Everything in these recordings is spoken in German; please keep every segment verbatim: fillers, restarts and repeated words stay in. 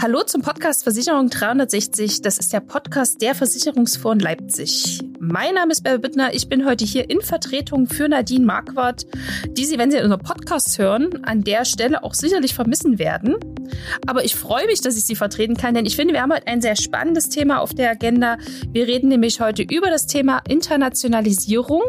Hallo zum Podcast Versicherung dreihundertsechzig. Das ist der Podcast der Versicherungsfonds Leipzig. Mein Name ist Bärbel Büttner. Ich bin heute hier in Vertretung für Nadine Marquardt, die Sie, wenn Sie unseren Podcast hören, an der Stelle auch sicherlich vermissen werden. Aber ich freue mich, dass ich Sie vertreten kann, denn ich finde, wir haben heute ein sehr spannendes Thema auf der Agenda. Wir reden nämlich heute über das Thema Internationalisierung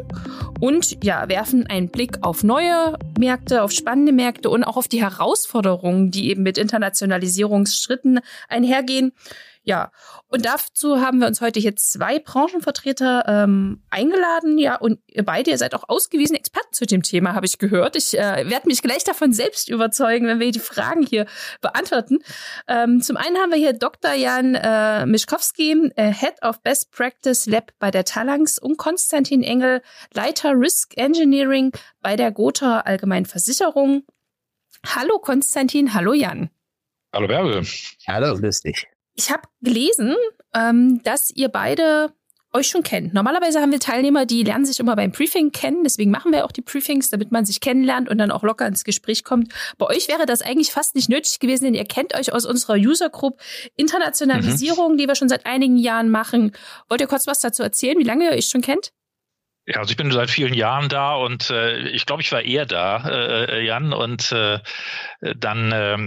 und ja, werfen einen Blick auf neue Märkte, auf spannende Märkte und auch auf die Herausforderungen, die eben mit Internationalisierungsschritten einhergehen. Ja, und dazu haben wir uns heute hier zwei Branchenvertreter ähm, eingeladen. Ja, und ihr beide, ihr seid auch ausgewiesene Experten zu dem Thema, habe ich gehört. Ich äh, werde mich gleich davon selbst überzeugen, wenn wir die Fragen hier beantworten. Ähm, zum einen haben wir hier Doktor Jan äh, Mischkowski, äh, Head of Best Practice Lab bei der Talanx, und Konstantin Engel, Leiter Risk Engineering bei der Gotha Allgemeinen Versicherung. Hallo Konstantin, hallo Jan. Hallo Bärbel. Hallo, grüß dich. Ich habe gelesen, ähm, dass ihr beide euch schon kennt. Normalerweise haben wir Teilnehmer, die lernen sich immer beim Briefing kennen. Deswegen machen wir auch die Briefings, damit man sich kennenlernt und dann auch locker ins Gespräch kommt. Bei euch wäre das eigentlich fast nicht nötig gewesen, denn ihr kennt euch aus unserer User Group Internationalisierung, mhm. die wir schon seit einigen Jahren machen. Wollt ihr kurz was dazu erzählen, wie lange ihr euch schon kennt? Ja, also ich bin seit vielen Jahren da und äh, ich glaube, ich war eher da, äh, Jan. Und äh, dann äh,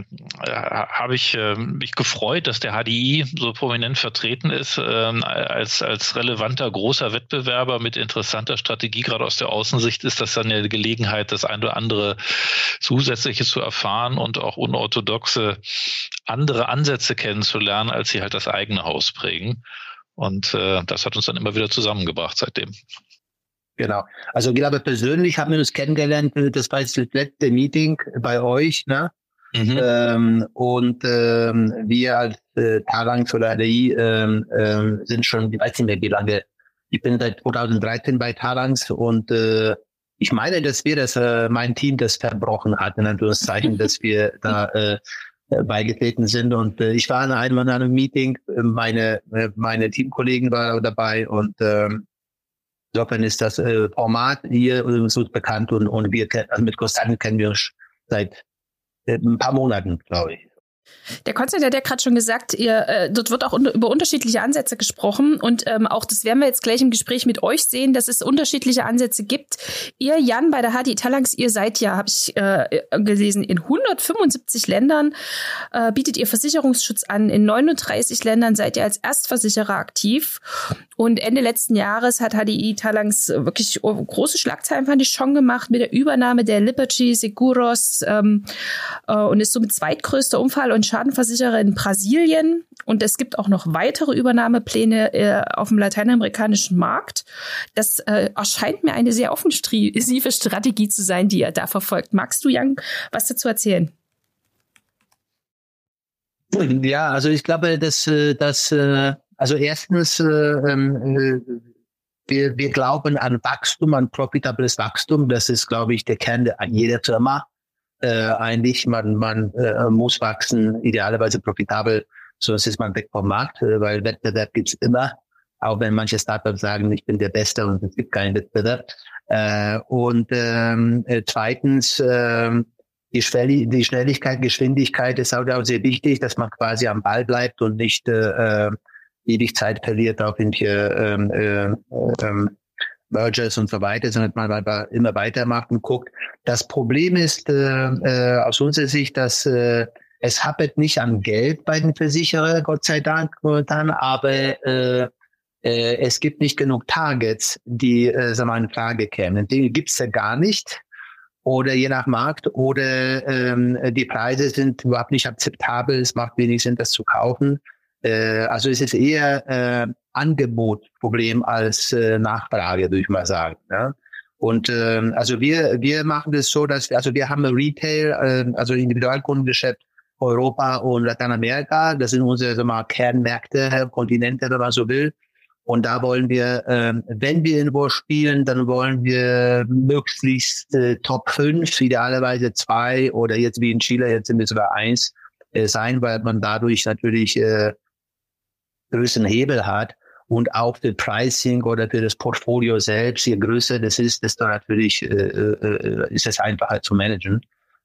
habe ich äh, mich gefreut, dass der H D I so prominent vertreten ist, äh, als als relevanter großer Wettbewerber mit interessanter Strategie. Gerade aus der Außensicht ist das dann eine Gelegenheit, das ein oder andere Zusätzliche zu erfahren und auch unorthodoxe andere Ansätze kennenzulernen, als sie halt das eigene Haus prägen. Und äh, das hat uns dann immer wieder zusammengebracht seitdem. Genau. Also ich glaube, persönlich haben wir uns kennengelernt, das war jetzt das letzte Meeting bei euch, ne? Mhm. Ähm, und ähm, wir als äh, Talanx oder H D I ähm, ähm, sind schon, ich weiß nicht mehr wie lange, ich bin seit zweitausenddreizehn bei Talanx und äh, ich meine, dass wir das, äh, mein Team das verbrochen hat, in Anführungszeichen, dass wir da äh, beigetreten sind. Und äh, ich war in einem oder anderen Meeting, meine meine Teamkollegen waren dabei und ähm, insofern ist das äh, Format hier so bekannt und, und wir also mit Konstantin kennen wir uns seit äh, ein paar Monaten, glaube ich. Der Konstantin hat ja gerade schon gesagt, ihr, äh, dort wird auch un- über unterschiedliche Ansätze gesprochen und ähm, auch das werden wir jetzt gleich im Gespräch mit euch sehen, dass es unterschiedliche Ansätze gibt. Ihr, Jan, bei der H D I Talanx, ihr seid ja, habe ich äh, gelesen, in hundertfünfundsiebzig Ländern, äh, bietet ihr Versicherungsschutz an. In neununddreißig Ländern seid ihr als Erstversicherer aktiv. Und Ende letzten Jahres hat H D I Talanx wirklich große Schlagzeilen, fand ich, schon gemacht mit der Übernahme der Liberty Seguros ähm, äh, und ist somit zweitgrößter Unfall- und Schadenversicherer in Brasilien. Und es gibt auch noch weitere Übernahmepläne äh, auf dem lateinamerikanischen Markt. Das äh, erscheint mir eine sehr offensive Strategie zu sein, die ihr da verfolgt. Magst du, Jan, was dazu erzählen? Ja, also ich glaube, dass, dass also erstens, äh, äh, wir, wir glauben an Wachstum, an profitables Wachstum. Das ist, glaube ich, der Kern jeder Firma. Äh, eigentlich, man, man äh, muss wachsen, idealerweise profitabel, sonst ist man weg vom Markt, äh, weil Wettbewerb gibt's immer, auch wenn manche Startups sagen, ich bin der Beste und es gibt keinen Wettbewerb. Äh, und ähm, äh, zweitens, äh, die, Schwell- die Schnelligkeit, Geschwindigkeit ist auch sehr wichtig, dass man quasi am Ball bleibt und nicht äh, ewig Zeit verliert auf irgendwelche ähm, äh, äh, Mergers und so weiter, sondern man immer weitermacht und guckt. Das Problem ist äh, äh, aus unserer Sicht, dass äh, es hapert nicht an Geld bei den Versicherern, Gott sei Dank, momentan, aber äh, äh, es gibt nicht genug Targets, die äh, sagen wir mal, in Frage kämen. Die gibt's ja gar nicht. Oder je nach Markt, oder ähm, die Preise sind überhaupt nicht akzeptabel, es macht wenig Sinn, das zu kaufen. Äh, also es ist eher äh, Angebotproblem als äh, Nachfrage, würde ich mal sagen. Ja? Und ähm, also wir wir machen das so, dass wir, also wir haben Retail, äh, also Individualkundengeschäft Europa und Lateinamerika. Das sind unsere sagen wir mal, Kernmärkte, Kontinente, wenn man so will. Und da wollen wir, äh, wenn wir irgendwo spielen, dann wollen wir möglichst äh, Top fünf, idealerweise zwei oder jetzt wie in Chile, jetzt sind wir sogar eins äh, sein, weil man dadurch natürlich äh, größeren Hebel hat. Und auch für Pricing oder für das Portfolio selbst, je größer das ist, desto natürlich äh, äh, ist es einfacher zu managen.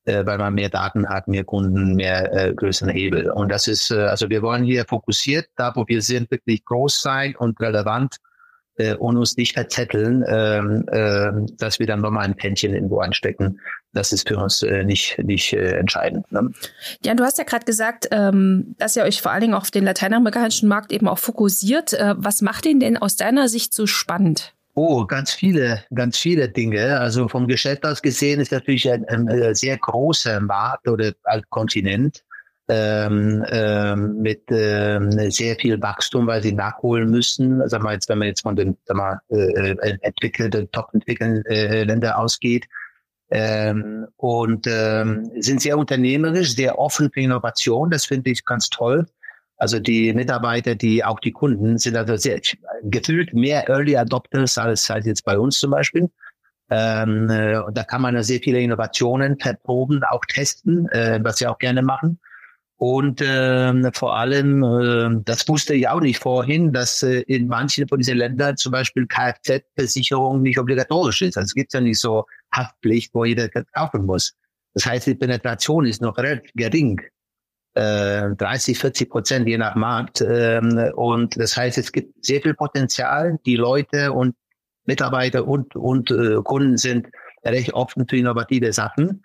äh, weil man mehr Daten hat, mehr Kunden, mehr äh, größeren Hebel. Und das ist, äh, also wir wollen hier fokussiert, da wo wir sind, wirklich groß sein und relevant äh, und uns nicht verzetteln, ähm, äh, dass wir dann nochmal ein Pännchen irgendwo anstecken. Das ist für uns äh, nicht nicht äh, entscheidend. Ne? Ja, du hast ja gerade gesagt, ähm, dass ihr euch vor allen Dingen auf den lateinamerikanischen Markt eben auch fokussiert. Äh, was macht den denn aus deiner Sicht so spannend? Oh, ganz viele, ganz viele Dinge. Also vom Geschäft aus gesehen ist natürlich ein, ein sehr großer Markt oder ein Kontinent ähm, ähm, mit ähm, sehr viel Wachstum, weil sie nachholen müssen. Sagen wir jetzt, wenn man jetzt von den sagen wir, äh, entwickelten, top entwickelten äh, Ländern ausgeht. Ähm, und ähm, sind sehr unternehmerisch, sehr offen für Innovation. Das finde ich ganz toll. Also die Mitarbeiter, die auch die Kunden sind also sehr gefühlt mehr Early Adopters als halt jetzt bei uns zum Beispiel. Ähm, äh, und da kann man ja sehr viele Innovationen verproben, auch testen, äh, was wir auch gerne machen. Und ähm, vor allem, äh, das wusste ich auch nicht vorhin, dass äh, in manchen von diesen Ländern zum Beispiel Kfz-Versicherung nicht obligatorisch ist. Also es gibt ja nicht so Haftpflicht, wo jeder kaufen muss. Das heißt, die Penetration ist noch relativ gering. Äh, dreißig, vierzig Prozent je nach Markt. Ähm, und das heißt, es gibt sehr viel Potenzial. Die Leute und Mitarbeiter und, und äh, Kunden sind recht offen für innovative Sachen.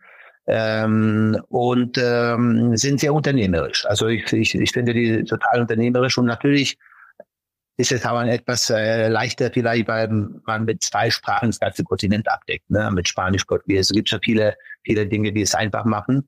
Ähm, und ähm, sind sehr unternehmerisch. Also ich, ich, ich finde die total unternehmerisch und natürlich ist es aber etwas äh, leichter vielleicht, weil man mit zwei Sprachen das ganze Kontinent abdeckt, ne? Mit Spanisch, Portugiesisch. Es gibt schon viele, viele Dinge, die es einfach machen.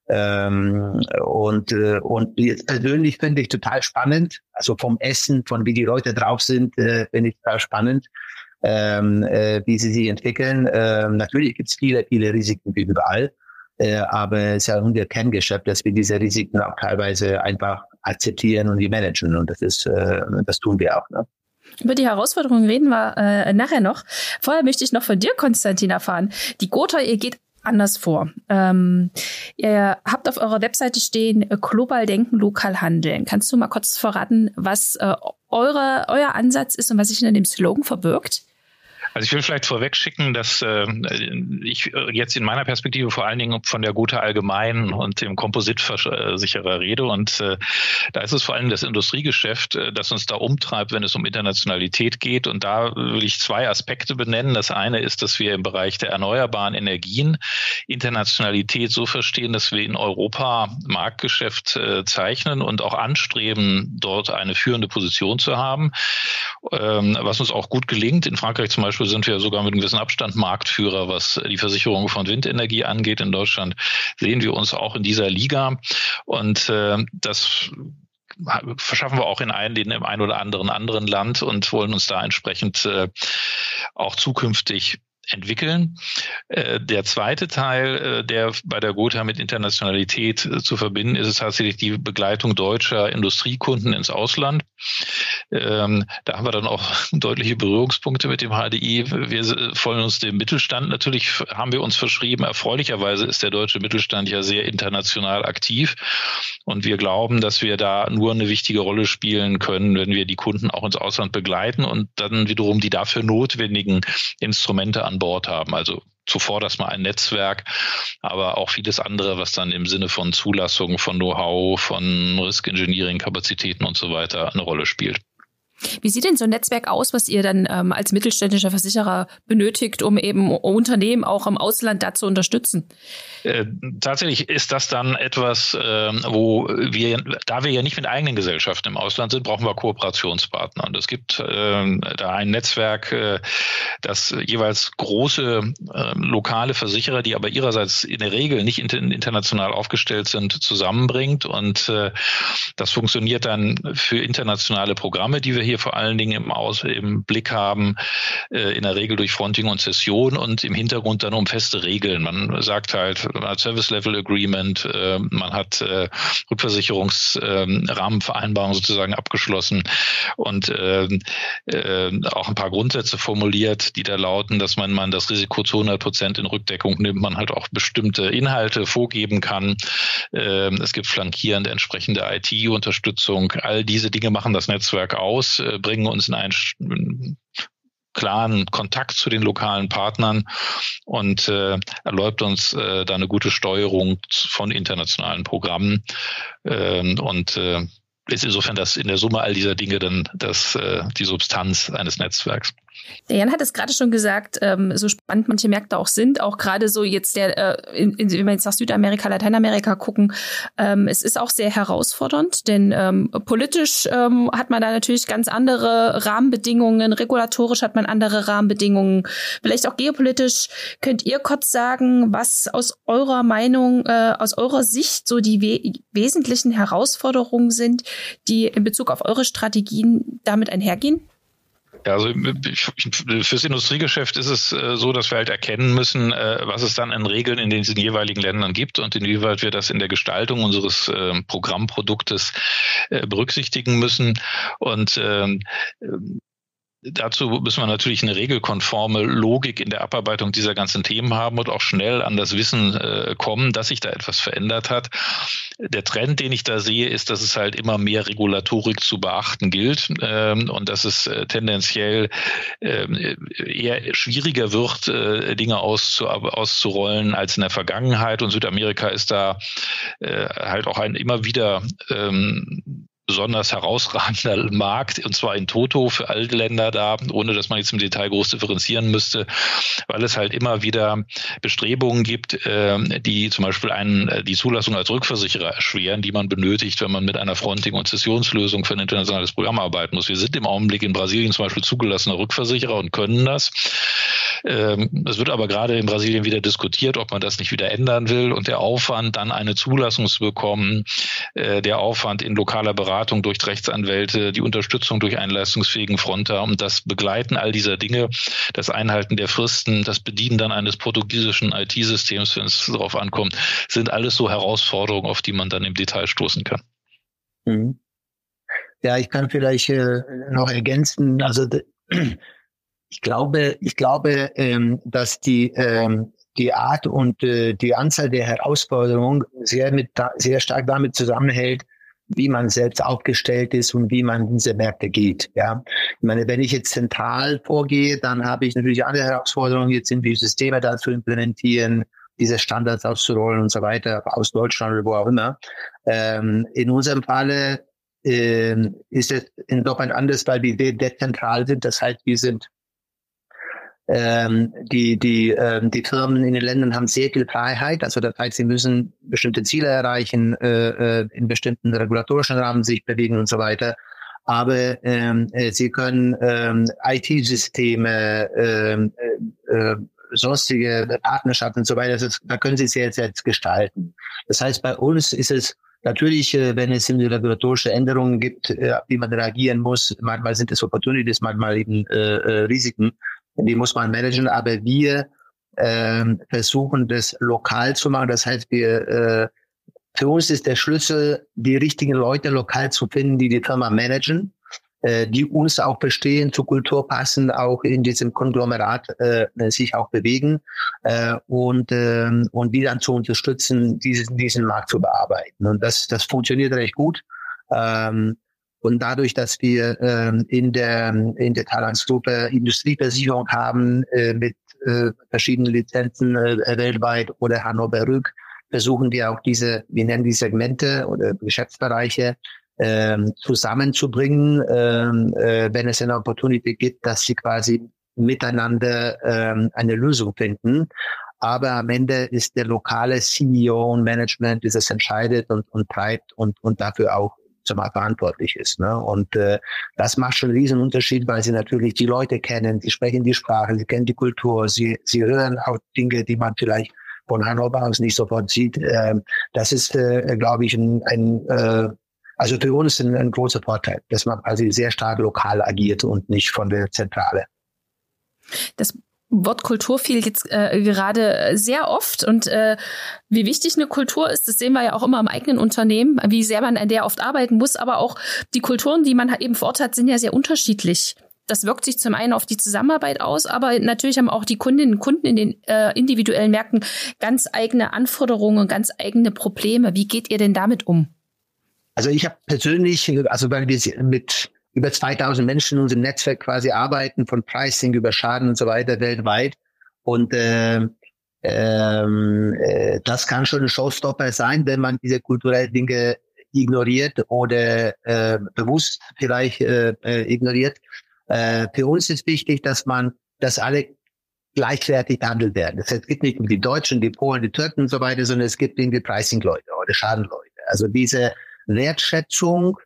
Ähm, und äh, und jetzt persönlich finde ich total spannend. Also vom Essen, von wie die Leute drauf sind, äh, finde ich total spannend. Ähm, äh, wie sie sich entwickeln. Ähm, natürlich gibt es viele, viele Risiken wie überall. Äh, aber es ist ja unser Kerngeschäft, dass wir diese Risiken auch teilweise einfach akzeptieren und die managen. Und das ist, äh, das tun wir auch. Ne? Über die Herausforderungen reden wir äh, nachher noch. Vorher möchte ich noch von dir, Konstantin, erfahren. Die Gotha, ihr geht anders vor. Ähm, ihr habt auf eurer Webseite stehen, global denken, lokal handeln. Kannst du mal kurz verraten, was äh, eure, euer Ansatz ist und was sich hinter dem Slogan verbirgt? Also ich will vielleicht vorweg schicken, dass äh, ich jetzt in meiner Perspektive vor allen Dingen von der Gotha Allgemein und dem Kompositversicherer rede. Und äh, da ist es vor allem das Industriegeschäft, äh, das uns da umtreibt, wenn es um Internationalität geht. Und da will ich zwei Aspekte benennen. Das eine ist, dass wir im Bereich der erneuerbaren Energien Internationalität so verstehen, dass wir in Europa Marktgeschäft äh, zeichnen und auch anstreben, dort eine führende Position zu haben, ähm, was uns auch gut gelingt. In Frankreich zum Beispiel sind wir sogar mit einem gewissen Abstand Marktführer, was die Versicherung von Windenergie angeht. In Deutschland sehen wir uns auch in dieser Liga. Und äh, das verschaffen wir auch in einem, in dem einen oder anderen anderen Land und wollen uns da entsprechend äh, auch zukünftig entwickeln. Äh, der zweite Teil, äh, der bei der Gotha mit Internationalität äh, zu verbinden ist, ist tatsächlich die Begleitung deutscher Industriekunden ins Ausland. Ähm, da haben wir dann auch deutliche Berührungspunkte mit dem H D I. Wir wollen uns dem Mittelstand natürlich, haben wir uns verschrieben. Erfreulicherweise ist der deutsche Mittelstand ja sehr international aktiv. Und wir glauben, dass wir da nur eine wichtige Rolle spielen können, wenn wir die Kunden auch ins Ausland begleiten und dann wiederum die dafür notwendigen Instrumente an Bord haben. Also zuvor das mal ein Netzwerk, aber auch vieles andere, was dann im Sinne von Zulassung, von Know-how, von Risk Engineering Kapazitäten und so weiter eine Rolle spielt. Wie sieht denn so ein Netzwerk aus, was ihr dann ähm, als mittelständischer Versicherer benötigt, um eben Unternehmen auch im Ausland da zu unterstützen? Äh, tatsächlich ist das dann etwas, äh, wo wir, da wir ja nicht mit eigenen Gesellschaften im Ausland sind, brauchen wir Kooperationspartner. Und es gibt äh, da ein Netzwerk, äh, das jeweils große äh, lokale Versicherer, die aber ihrerseits in der Regel nicht inter- international aufgestellt sind, zusammenbringt. Und äh, das funktioniert dann für internationale Programme, die wir hier vor allen Dingen im, Aus, im Blick haben, äh, in der Regel durch Fronting und Cession und im Hintergrund dann um feste Regeln. Man sagt halt, man hat Service Level Agreement, äh, man hat äh, Rückversicherungsrahmenvereinbarungen äh, sozusagen abgeschlossen und äh, äh, auch ein paar Grundsätze formuliert, die da lauten, dass man, man das Risiko zu hundert Prozent in Rückdeckung nimmt, man halt auch bestimmte Inhalte vorgeben kann. Äh, es gibt flankierende entsprechende I T-Unterstützung. All diese Dinge machen das Netzwerk aus, bringen uns in einen klaren Kontakt zu den lokalen Partnern und äh, erlaubt uns äh, da eine gute Steuerung von internationalen Programmen ähm, und äh, ist insofern das in der Summe all dieser Dinge dann das, äh, die Substanz eines Netzwerks. Der Jan hat es gerade schon gesagt, ähm, so spannend manche Märkte auch sind, auch gerade so jetzt der, äh, in, in, wenn wir jetzt nach Südamerika, Lateinamerika gucken, ähm, es ist auch sehr herausfordernd, denn ähm, politisch ähm, hat man da natürlich ganz andere Rahmenbedingungen, regulatorisch hat man andere Rahmenbedingungen, vielleicht auch geopolitisch. Könnt ihr kurz sagen, was aus eurer Meinung, äh, aus eurer Sicht so die we- wesentlichen Herausforderungen sind, die in Bezug auf eure Strategien damit einhergehen? Ja, also fürs Industriegeschäft ist es äh, so, dass wir halt erkennen müssen, äh, was es dann an Regeln in diesen jeweiligen Ländern gibt und inwieweit wir das in der Gestaltung unseres äh, Programmproduktes äh, berücksichtigen müssen. Und ähm, dazu müssen wir natürlich eine regelkonforme Logik in der Abarbeitung dieser ganzen Themen haben und auch schnell an das Wissen äh, kommen, dass sich da etwas verändert hat. Der Trend, den ich da sehe, ist, dass es halt immer mehr Regulatorik zu beachten gilt ähm, und dass es äh, tendenziell äh, eher schwieriger wird, äh, Dinge auszu- auszurollen als in der Vergangenheit. Und Südamerika ist da äh, halt auch ein immer wieder ähm, besonders herausragender Markt, und zwar in Toto für alle Länder da, ohne dass man jetzt im Detail groß differenzieren müsste, weil es halt immer wieder Bestrebungen gibt, die zum Beispiel einen, die Zulassung als Rückversicherer erschweren, die man benötigt, wenn man mit einer Fronting- und Zessionslösung für ein internationales Programm arbeiten muss. Wir sind im Augenblick in Brasilien zum Beispiel zugelassener Rückversicherer und können das. Es wird aber gerade in Brasilien wieder diskutiert, ob man das nicht wieder ändern will, und der Aufwand, dann eine Zulassung zu bekommen, der Aufwand in lokaler Beratung durch Rechtsanwälte, die Unterstützung durch einen leistungsfähigen Fronter und das Begleiten all dieser Dinge, das Einhalten der Fristen, das Bedienen dann eines portugiesischen I T-Systems, wenn es darauf ankommt, sind alles so Herausforderungen, auf die man dann im Detail stoßen kann. Mhm. Ja, ich kann vielleicht äh, noch ergänzen, also ich glaube, ich glaube, ähm, dass die ähm, die Art und äh, die Anzahl der Herausforderungen sehr mit sehr stark damit zusammenhält, wie man selbst aufgestellt ist und wie man in diese Märkte geht. Ja, ich meine, wenn ich jetzt zentral vorgehe, dann habe ich natürlich andere Herausforderungen, jetzt irgendwie Systeme da zu implementieren, diese Standards auszurollen und so weiter, aus Deutschland oder wo auch immer. Ähm, in unserem Falle ähm, ist es insofern anders, weil wir dezentral sind. Das heißt, wir sind Ähm, die, die, ähm, die Firmen in den Ländern haben sehr viel Freiheit. Also das heißt, sie müssen bestimmte Ziele erreichen, äh, äh, in bestimmten regulatorischen Rahmen sich bewegen und so weiter. Aber ähm, äh, sie können ähm, I T-Systeme, ähm, äh, äh, sonstige Partnerschaften und so weiter, das ist, da können sie sehr selbst gestalten. Das heißt, bei uns ist es natürlich, äh, wenn es regulatorische Änderungen gibt, äh, auf die man reagieren muss, manchmal sind es Opportunities, manchmal eben äh, äh, Risiken. Die muss man managen, aber wir ähm, versuchen, das lokal zu machen. Das heißt, wir äh, für uns ist der Schlüssel, die richtigen Leute lokal zu finden, die die Firma managen, äh, die uns auch verstehen, zur Kultur passen, auch in diesem Konglomerat äh, sich auch bewegen äh, und äh, und die dann zu unterstützen, diesen diesen Markt zu bearbeiten. Und das das funktioniert recht gut. Ähm, Und dadurch, dass wir ähm, in der in der Talanz-Gruppe Industrieversicherung haben äh, mit äh, verschiedenen Lizenzen äh, weltweit oder Hannover Rück, versuchen wir auch diese, wir nennen die Segmente oder Geschäftsbereiche ähm, zusammenzubringen, ähm, äh, wenn es eine Opportunity gibt, dass sie quasi miteinander ähm, eine Lösung finden. Aber am Ende ist der lokale C E O und Management, das es entscheidet und, und treibt und, und dafür auch zumal verantwortlich ist. Ne? Und äh, das macht schon einen riesen Unterschied, weil sie natürlich die Leute kennen, sie sprechen die Sprache, sie kennen die Kultur, sie sie hören auch Dinge, die man vielleicht von Hannover aus nicht sofort sieht. Ähm, das ist, äh, glaube ich, ein, ein äh, also für uns ein, ein großer Vorteil, dass man also sehr stark lokal agiert und nicht von der Zentrale. Das Wort Kultur fiel jetzt äh, gerade sehr oft und äh, wie wichtig eine Kultur ist, das sehen wir ja auch immer im eigenen Unternehmen, wie sehr man an der oft arbeiten muss, aber auch die Kulturen, die man eben vor Ort hat, sind ja sehr unterschiedlich. Das wirkt sich zum einen auf die Zusammenarbeit aus, aber natürlich haben auch die Kundinnen und Kunden in den äh, individuellen Märkten ganz eigene Anforderungen, ganz eigene Probleme. Wie geht ihr denn damit um? Also ich habe persönlich, also weil wir mit über zweitausend Menschen in unserem Netzwerk quasi arbeiten, von Pricing über Schaden und so weiter weltweit. Und äh, ähm, äh, das kann schon ein Showstopper sein, wenn man diese kulturellen Dinge ignoriert oder äh, bewusst vielleicht äh, äh, ignoriert. Äh, für uns ist wichtig, dass man, dass alle gleichwertig behandelt werden. Das heißt, es gibt nicht nur die Deutschen, die Polen, die Türken und so weiter, sondern es gibt irgendwie Pricing-Leute oder Schadenleute. Also diese Wertschätzung,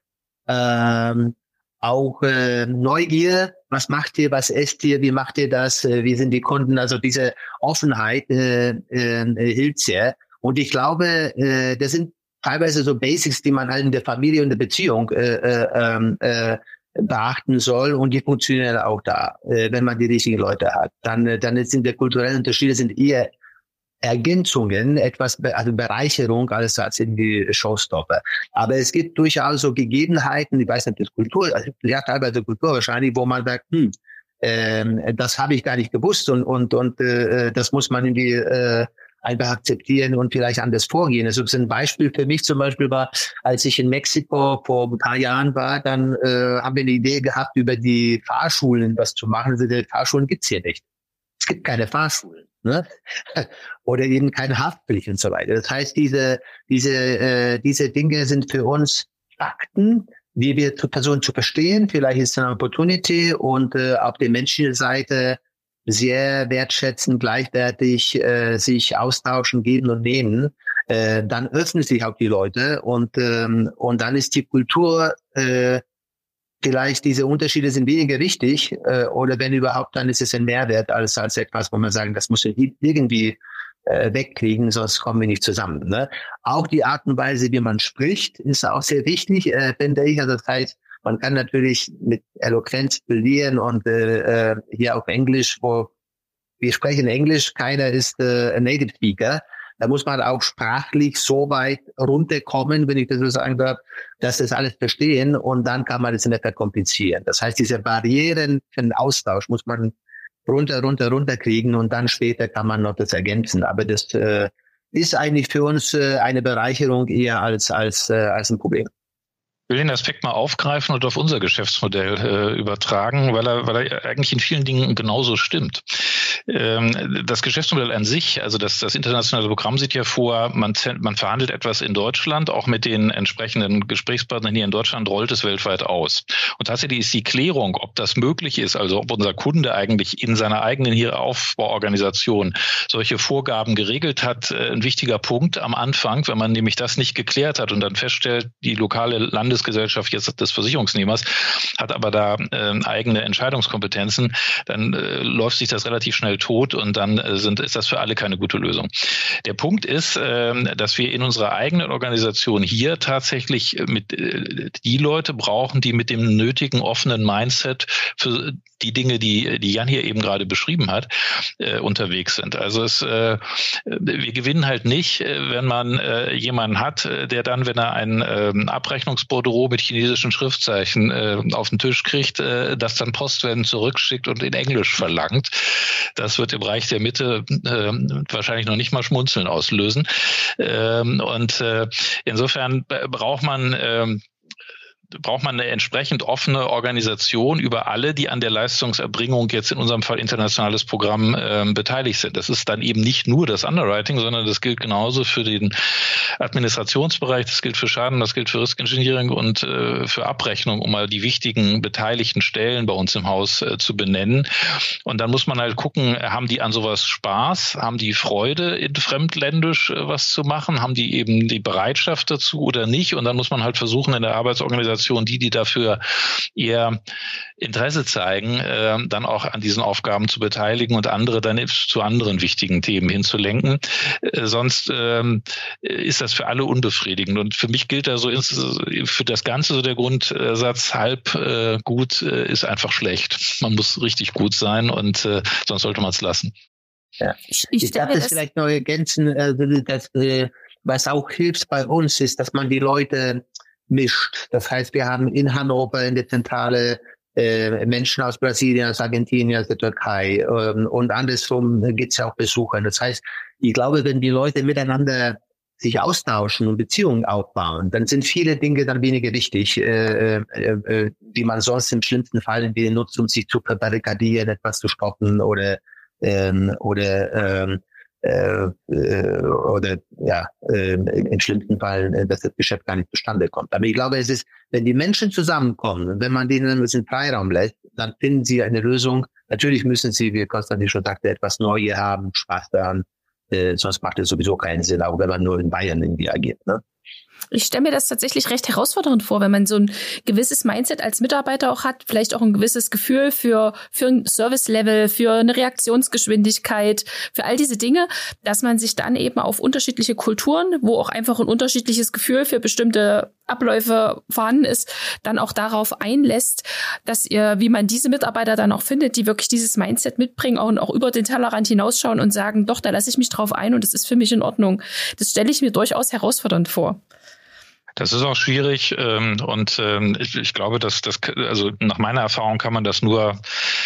ähm, auch äh, Neugier, was macht ihr, was esst ihr, wie macht ihr das, äh, wie sind die Kunden, also diese Offenheit äh, äh, hilft sehr. Und ich glaube, äh, das sind teilweise so Basics, die man halt in der Familie und der Beziehung äh, äh, äh, beachten soll, und die funktionieren auch da, äh, wenn man die richtigen Leute hat. Dann, äh, dann sind die kulturellen Unterschiede sind eher Ergänzungen, etwas, also Bereicherung als als irgendwie Showstopper. Aber es gibt durchaus so Gegebenheiten, ich weiß nicht, das Kultur, also ja teilweise Kultur wahrscheinlich, wo man sagt, hm, ähm, das habe ich gar nicht gewusst und und und äh, das muss man irgendwie äh, einfach akzeptieren und vielleicht anders vorgehen. Also ein Beispiel für mich zum Beispiel war, als ich in Mexiko vor ein paar Jahren war, dann äh, haben wir eine Idee gehabt, über die Fahrschulen was zu machen. Also die Fahrschulen gibt's hier nicht. Es gibt keine Fahrschulen, ne? Oder eben keine Haftpflicht und so weiter. Das heißt, diese diese äh, diese Dinge sind für uns Fakten, wie wir zur Person zu verstehen. Vielleicht ist es eine Opportunity, und äh, auf der menschlichen Seite sehr wertschätzen, gleichwertig äh, sich austauschen, geben und nehmen, äh, dann öffnen sich auch die Leute, und ähm, und dann ist die Kultur, äh, vielleicht diese Unterschiede sind weniger wichtig, äh, oder wenn überhaupt, dann ist es ein Mehrwert als als etwas, wo man sagen, das muss ich irgendwie äh, wegkriegen, sonst kommen wir nicht zusammen. Ne? Auch die Art und Weise, wie man spricht, ist auch sehr wichtig, äh, finde ich. Also das heißt, man kann natürlich mit Eloquenz brillieren, und äh, hier auf Englisch, wo wir sprechen Englisch, keiner ist äh, ein Native Speaker. Da muss man auch sprachlich so weit runterkommen, wenn ich das so sagen darf, dass das alles verstehen, und dann kann man das nicht verkomplizieren. Das heißt, diese Barrieren für den Austausch muss man runter, runter, runter kriegen, und dann später kann man noch das ergänzen. Aber das äh, ist eigentlich für uns äh, eine Bereicherung eher als als äh, als ein Problem. Ich will den Aspekt mal aufgreifen und auf unser Geschäftsmodell äh, übertragen, weil er, weil er eigentlich in vielen Dingen genauso stimmt. Ähm, das Geschäftsmodell an sich, also das, das internationale Programm sieht ja vor, man, man verhandelt etwas in Deutschland, auch mit den entsprechenden Gesprächspartnern hier in Deutschland, rollt es weltweit aus. Und tatsächlich ist die Klärung, ob das möglich ist, also ob unser Kunde eigentlich in seiner eigenen hier Aufbauorganisation solche Vorgaben geregelt hat, ein wichtiger Punkt am Anfang, wenn man nämlich das nicht geklärt hat und dann feststellt, die lokale Landes Gesellschaft jetzt des Versicherungsnehmers hat aber da äh, eigene Entscheidungskompetenzen, dann äh, läuft sich das relativ schnell tot, und dann äh, sind, ist das für alle keine gute Lösung. Der Punkt ist, äh, dass wir in unserer eigenen Organisation hier tatsächlich mit äh, die Leute brauchen, die mit dem nötigen offenen Mindset für die Dinge, die die Jan hier eben gerade beschrieben hat, äh, unterwegs sind. Also es, äh, wir gewinnen halt nicht, wenn man äh, jemanden hat, der dann, wenn er ein äh, Abrechnungsbordereau mit chinesischen Schriftzeichen äh, auf den Tisch kriegt, äh, das dann Postwenden zurückschickt und in Englisch verlangt. Das wird im Reich der Mitte äh, wahrscheinlich noch nicht mal Schmunzeln auslösen. Ähm, und äh, insofern braucht man äh, braucht man eine entsprechend offene Organisation über alle, die an der Leistungserbringung jetzt in unserem Fall internationales Programm äh, beteiligt sind. Das ist dann eben nicht nur das Underwriting, sondern das gilt genauso für den Administrationsbereich, das gilt für Schaden, das gilt für Risk Engineering und äh, für Abrechnung, um mal die wichtigen beteiligten Stellen bei uns im Haus äh, zu benennen. Und dann muss man halt gucken, haben die an sowas Spaß, haben die Freude, in fremdländisch äh, was zu machen, haben die eben die Bereitschaft dazu oder nicht? Und dann muss man halt versuchen, in der Arbeitsorganisation die, die dafür eher Interesse zeigen, äh, dann auch an diesen Aufgaben zu beteiligen und andere dann zu anderen wichtigen Themen hinzulenken. Äh, sonst ähm, ist das für alle unbefriedigend. Und für mich gilt da so für das Ganze so der Grundsatz, halb äh, gut äh, ist einfach schlecht. Man muss richtig gut sein, und äh, sonst sollte man es lassen. Ja. Ich, ich, ich darf das vielleicht noch ergänzen, äh, dass, äh, was auch hilft bei uns ist, dass man die Leute mischt. Das heißt, wir haben in Hannover in der Zentrale äh, Menschen aus Brasilien, aus Argentinien, aus der Türkei, ähm, und andersrum gibt's ja auch Besucher. Das heißt, ich glaube, wenn die Leute miteinander sich austauschen und Beziehungen aufbauen, dann sind viele Dinge dann weniger wichtig, äh, äh, die man sonst im schlimmsten Fall entweder nutzt, um sich zu verbarrikadieren, etwas zu stoppen oder ähm, oder ähm, äh, äh, oder ja äh, im schlimmsten Fall, äh, dass das Geschäft gar nicht zustande kommt. Aber ich glaube, es ist, wenn die Menschen zusammenkommen und wenn man denen ein bisschen Freiraum lässt, dann finden sie eine Lösung. Natürlich müssen sie, wie Konstantin schon sagte, etwas Neues haben, Spaß daran. Äh, sonst macht es sowieso keinen Sinn, auch wenn man nur in Bayern irgendwie agiert. Ne? Ich stelle mir das tatsächlich recht herausfordernd vor, wenn man so ein gewisses Mindset als Mitarbeiter auch hat, vielleicht auch ein gewisses Gefühl für, für ein Service-Level, für eine Reaktionsgeschwindigkeit, für all diese Dinge, dass man sich dann eben auf unterschiedliche Kulturen, wo auch einfach ein unterschiedliches Gefühl für bestimmte Abläufe vorhanden ist, dann auch darauf einlässt, dass ihr, wie man diese Mitarbeiter dann auch findet, die wirklich dieses Mindset mitbringen und auch über den Tellerrand hinausschauen und sagen, doch, da lasse ich mich drauf ein und das ist für mich in Ordnung. Das stelle ich mir durchaus herausfordernd vor. Das ist auch schwierig ähm, und ähm, ich, ich glaube, dass das, also nach meiner Erfahrung kann man das nur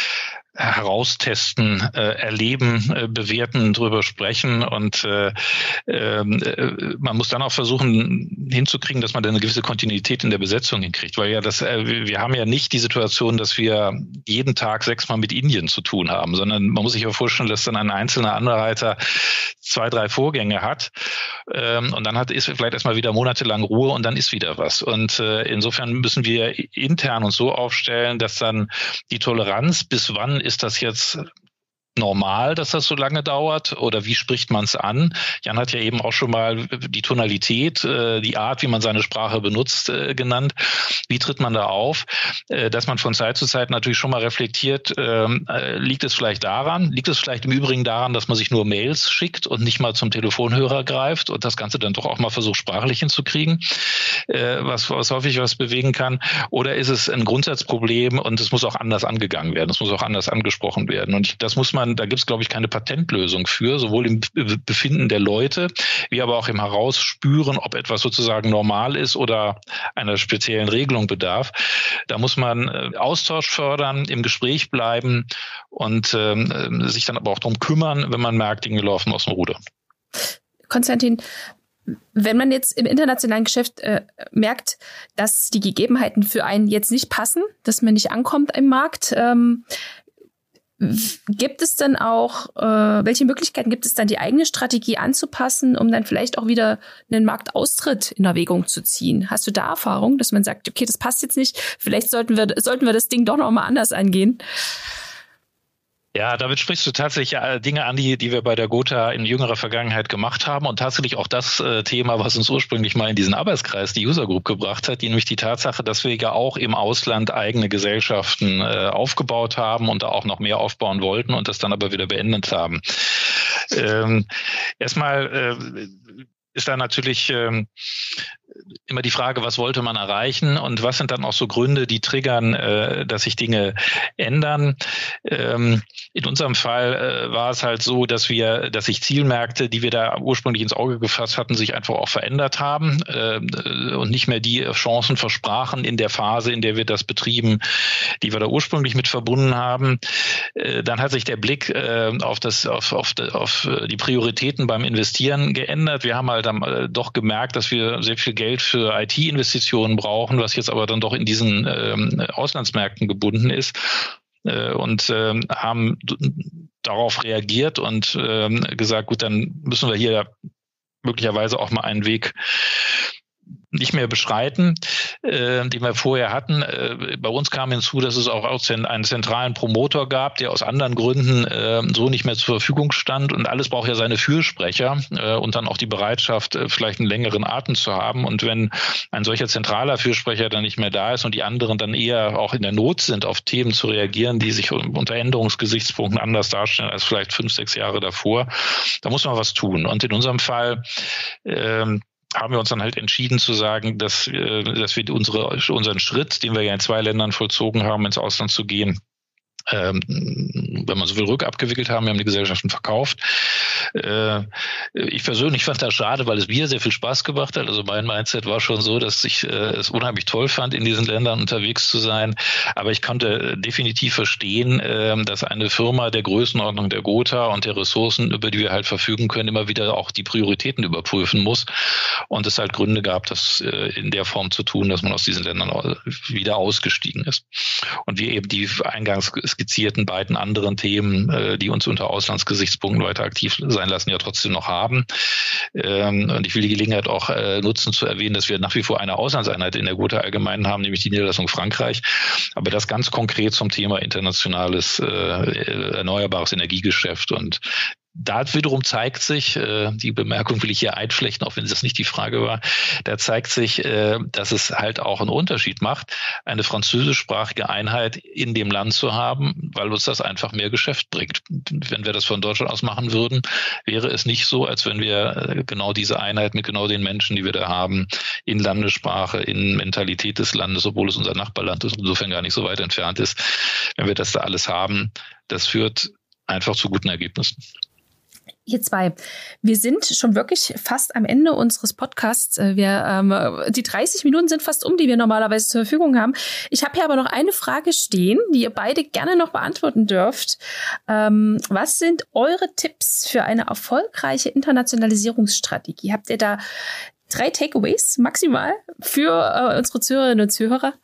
heraustesten, äh, erleben, äh, bewerten, drüber sprechen und äh, äh, man muss dann auch versuchen hinzukriegen, dass man dann eine gewisse Kontinuität in der Besetzung hinkriegt, weil ja das, äh, wir haben ja nicht die Situation, dass wir jeden Tag sechsmal mit Indien zu tun haben, sondern man muss sich ja vorstellen, dass dann ein einzelner Underwriter zwei, drei Vorgänge hat ähm, und dann hat ist vielleicht erstmal wieder monatelang Ruhe und dann ist wieder was und äh, insofern müssen wir intern uns so aufstellen, dass dann die Toleranz bis wann ist das jetzt normal, dass das so lange dauert oder wie spricht man es an? Jan hat ja eben auch schon mal die Tonalität, die Art, wie man seine Sprache benutzt, genannt. Wie tritt man da auf? Dass man von Zeit zu Zeit natürlich schon mal reflektiert, liegt es vielleicht daran, liegt es vielleicht im Übrigen daran, dass man sich nur Mails schickt und nicht mal zum Telefonhörer greift und das Ganze dann doch auch mal versucht, sprachlich hinzukriegen, was, was häufig was bewegen kann? Oder ist es ein Grundsatzproblem und es muss auch anders angegangen werden, es muss auch anders angesprochen werden und das muss man Da gibt es, glaube ich, keine Patentlösung für, sowohl im Befinden der Leute, wie aber auch im Herausspüren, ob etwas sozusagen normal ist oder einer speziellen Regelung bedarf. Da muss man Austausch fördern, im Gespräch bleiben und ähm, sich dann aber auch darum kümmern, wenn man merkt, Dinge laufen aus dem Ruder. Konstantin, wenn man jetzt im internationalen Geschäft äh, merkt, dass die Gegebenheiten für einen jetzt nicht passen, dass man nicht ankommt im Markt, ähm, gibt es denn auch, äh, welche Möglichkeiten gibt es dann, die eigene Strategie anzupassen, um dann vielleicht auch wieder einen Marktaustritt in Erwägung zu ziehen? Hast du da Erfahrung, dass man sagt, okay, das passt jetzt nicht, vielleicht sollten wir, sollten wir das Ding doch noch mal anders angehen? Ja, damit sprichst du tatsächlich Dinge an, die, die wir bei der Gotha in jüngerer Vergangenheit gemacht haben und tatsächlich auch das äh, Thema, was uns ursprünglich mal in diesen Arbeitskreis, die User Group gebracht hat, die nämlich die Tatsache, dass wir ja auch im Ausland eigene Gesellschaften äh, aufgebaut haben und da auch noch mehr aufbauen wollten und das dann aber wieder beendet haben. Ähm, erstmal äh, ist da natürlich ähm, immer die Frage, was wollte man erreichen und was sind dann auch so Gründe, die triggern, äh, dass sich Dinge ändern. Ähm, in unserem Fall äh, war es halt so, dass wir, dass sich Zielmärkte, die wir da ursprünglich ins Auge gefasst hatten, sich einfach auch verändert haben äh, und nicht mehr die Chancen versprachen in der Phase, in der wir das betrieben, die wir da ursprünglich mit verbunden haben. Äh, dann hat sich der Blick äh, auf das, auf, auf, auf die Prioritäten beim Investieren geändert. Wir haben halt dann äh, doch gemerkt, dass wir sehr viel Geld für I T-Investitionen brauchen, was jetzt aber dann doch in diesen ähm, Auslandsmärkten gebunden ist äh, und ähm, haben d- darauf reagiert und ähm, gesagt, gut, dann müssen wir hier möglicherweise auch mal einen Weg nicht mehr beschreiten, äh, den wir vorher hatten. Äh, bei uns kam hinzu, dass es auch einen zentralen Promotor gab, der aus anderen Gründen äh, so nicht mehr zur Verfügung stand und alles braucht ja seine Fürsprecher äh, und dann auch die Bereitschaft, äh, vielleicht einen längeren Atem zu haben und wenn ein solcher zentraler Fürsprecher dann nicht mehr da ist und die anderen dann eher auch in der Not sind, auf Themen zu reagieren, die sich unter Änderungsgesichtspunkten anders darstellen als vielleicht fünf, sechs Jahre davor, da muss man was tun und in unserem Fall ähm, haben wir uns dann halt entschieden zu sagen, dass, dass wir unsere, unseren Schritt, den wir ja in zwei Ländern vollzogen haben, ins Ausland zu gehen, ähm, wenn man so will, rückabgewickelt haben. Wir haben die Gesellschaften verkauft. Äh, ich persönlich fand das schade, weil es mir sehr viel Spaß gemacht hat. Also mein Mindset war schon so, dass ich äh, es unheimlich toll fand, in diesen Ländern unterwegs zu sein. Aber ich konnte definitiv verstehen, äh, dass eine Firma der Größenordnung der Gotha und der Ressourcen, über die wir halt verfügen können, immer wieder auch die Prioritäten überprüfen muss. Und es halt Gründe gab, das äh, in der Form zu tun, dass man aus diesen Ländern wieder ausgestiegen ist. Und wir eben die eingangs skizzierten beiden anderen Themen, äh, die uns unter Auslandsgesichtspunkten weiter aktiv sein lassen, ja trotzdem noch haben. Ähm, und ich will die Gelegenheit auch äh, nutzen zu erwähnen, dass wir nach wie vor eine Auslandseinheit in der Gotha allgemein haben, nämlich die Niederlassung Frankreich. Aber das ganz konkret zum Thema internationales äh, erneuerbares Energiegeschäft. Und da wiederum zeigt sich, äh, die Bemerkung will ich hier einflechten, auch wenn das nicht die Frage war, da zeigt sich, äh, dass es halt auch einen Unterschied macht, eine französischsprachige Einheit in dem Land zu haben, weil uns das einfach mehr Geschäft bringt. Wenn wir das von Deutschland aus machen würden, wäre es nicht so, als wenn wir äh, genau diese Einheit mit genau den Menschen, die wir da haben, in Landessprache, in Mentalität des Landes, obwohl es unser Nachbarland ist, insofern gar nicht so weit entfernt ist, wenn wir das da alles haben, das führt einfach zu guten Ergebnissen. Ihr zwei, wir sind schon wirklich fast am Ende unseres Podcasts. Wir, ähm, die dreißig Minuten sind fast um, die wir normalerweise zur Verfügung haben. Ich habe hier aber noch eine Frage stehen, die ihr beide gerne noch beantworten dürft. Ähm, was sind eure Tipps für eine erfolgreiche Internationalisierungsstrategie? Habt ihr da drei Takeaways maximal für äh, unsere Zuhörerinnen und Zuhörer?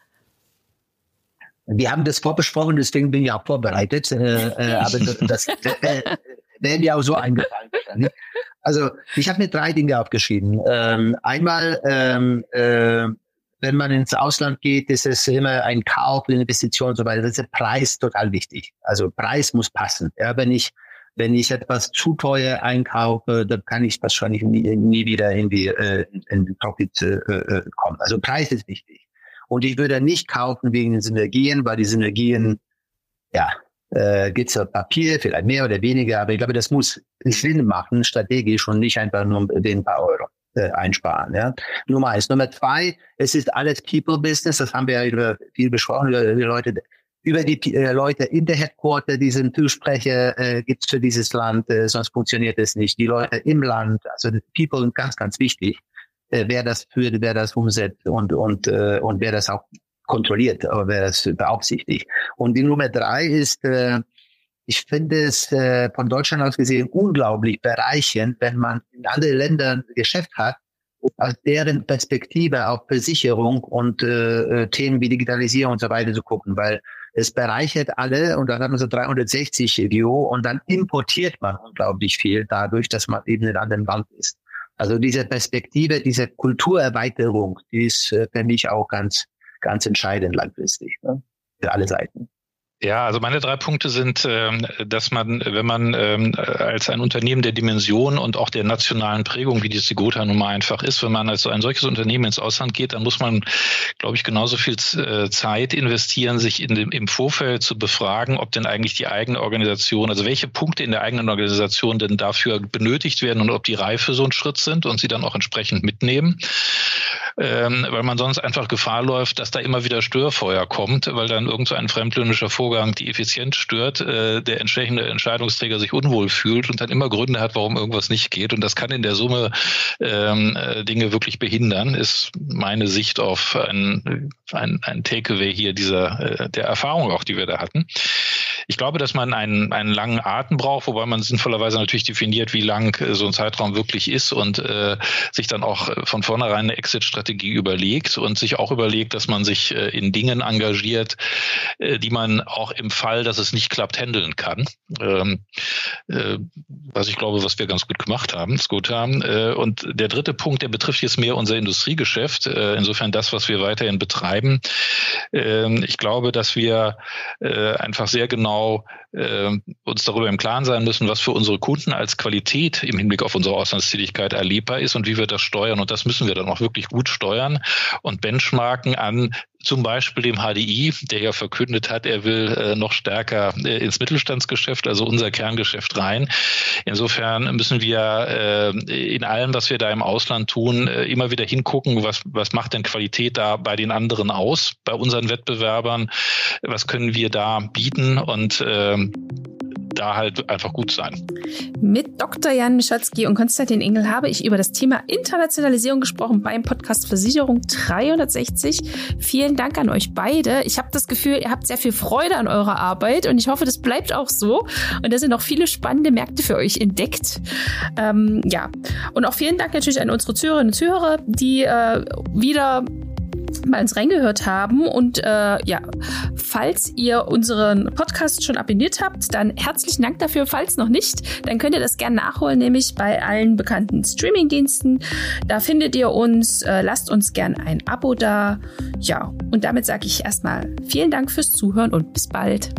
Wir haben das vorbesprochen, deswegen bin ich auch vorbereitet. Äh, äh, aber das äh, wäre mir auch so eingefallen. Also ich habe mir drei Dinge aufgeschrieben. Ähm, einmal, ähm, äh, wenn man ins Ausland geht, ist es immer ein Kauf, eine Investition und so weiter. Das ist der Preis total wichtig. Also Preis muss passen. Ja, wenn ich wenn ich etwas zu teuer einkaufe, dann kann ich wahrscheinlich nie, nie wieder in die äh, in den Profit äh, kommen. Also Preis ist wichtig. Und ich würde nicht kaufen wegen den Synergien, weil die Synergien, ja, äh, gibt's ja Papier, vielleicht mehr oder weniger, aber ich glaube, das muss Sinn machen, strategisch und nicht einfach nur den paar Euro äh, einsparen. Ja. Nummer eins. Nummer zwei, es ist alles People-Business, das haben wir ja viel besprochen, über die Leute, über die äh, Leute in der Headquarter, die sind Fürsprecher, äh, gibt's für dieses Land, äh, sonst funktioniert es nicht. Die Leute im Land, also die People sind ganz, ganz wichtig. Wer das führt, wer das umsetzt und und äh, und wer das auch kontrolliert, oder wer das beaufsichtigt. Und die Nummer drei ist, äh, ich finde es äh, von Deutschland aus gesehen unglaublich bereichernd, wenn man in anderen Ländern Geschäft hat, aus deren Perspektive auf Versicherung und äh, Themen wie Digitalisierung und so weiter zu gucken, weil es bereichert alle und dann hat man so dreihundertsechzig View und dann importiert man unglaublich viel dadurch, dass man eben in einem anderen Land ist. Also diese Perspektive, diese Kulturerweiterung, die ist äh, für mich auch ganz, ganz entscheidend langfristig, ne? Für alle Seiten. Ja, also meine drei Punkte sind, dass man, wenn man als ein Unternehmen der Dimension und auch der nationalen Prägung, wie die Gotha nun mal einfach ist, wenn man als ein solches Unternehmen ins Ausland geht, dann muss man, glaube ich, genauso viel Zeit investieren, sich in dem, im Vorfeld zu befragen, ob denn eigentlich die eigene Organisation, also welche Punkte in der eigenen Organisation denn dafür benötigt werden und ob die reif für so einen Schritt sind und sie dann auch entsprechend mitnehmen. Ähm, weil man sonst einfach Gefahr läuft, dass da immer wieder Störfeuer kommt, weil dann irgend so ein fremdländischer Vorgang die Effizienz stört, äh, der entsprechende Entscheidungsträger sich unwohl fühlt und dann immer Gründe hat, warum irgendwas nicht geht. Und das kann in der Summe ähm, Dinge wirklich behindern, ist meine Sicht auf ein, ein, ein Takeaway hier dieser äh, der Erfahrung auch, die wir da hatten. Ich glaube, dass man einen, einen langen Atem braucht, wobei man sinnvollerweise natürlich definiert, wie lang äh, so ein Zeitraum wirklich ist und äh, sich dann auch von vornherein eine Exit-Strategie überlegt und sich auch überlegt, dass man sich äh, in Dingen engagiert, äh, die man auch im Fall, dass es nicht klappt, handeln kann. Ähm, äh, was ich glaube, was wir ganz gut gemacht haben, ist gut haben. Äh, und der dritte Punkt, der betrifft jetzt mehr unser Industriegeschäft, äh, insofern das, was wir weiterhin betreiben. Äh, ich glaube, dass wir äh, einfach sehr genau äh, uns darüber im Klaren sein müssen, was für unsere Kunden als Qualität im Hinblick auf unsere Auslandstätigkeit erlebbar ist und wie wir das steuern. Und das müssen wir dann auch wirklich gut steuern und benchmarken an zum Beispiel dem H D I, der ja verkündet hat, er will äh, noch stärker äh, ins Mittelstandsgeschäft, also unser Kerngeschäft rein. Insofern müssen wir äh, in allem, was wir da im Ausland tun, äh, immer wieder hingucken, was, was macht denn Qualität da bei den anderen aus, bei unseren Wettbewerbern, was können wir da bieten und äh, da halt einfach gut sein. Mit Doktor Jan Michalski und Konstantin Engel habe ich über das Thema Internationalisierung gesprochen beim Podcast Versicherung dreihundertsechzig. Vielen Dank an euch beide. Ich habe das Gefühl, ihr habt sehr viel Freude an eurer Arbeit und ich hoffe, das bleibt auch so. Und da sind noch viele spannende Märkte für euch entdeckt. Ähm, ja, und auch vielen Dank natürlich an unsere Zuhörerinnen und Zuhörer, die äh, wieder mal uns reingehört haben und äh, ja, falls ihr unseren Podcast schon abonniert habt, dann herzlichen Dank dafür. Falls noch nicht, dann könnt ihr das gerne nachholen, nämlich bei allen bekannten Streamingdiensten. Da findet ihr uns, äh, lasst uns gerne ein Abo da. Ja, und damit sage ich erstmal vielen Dank fürs Zuhören und bis bald.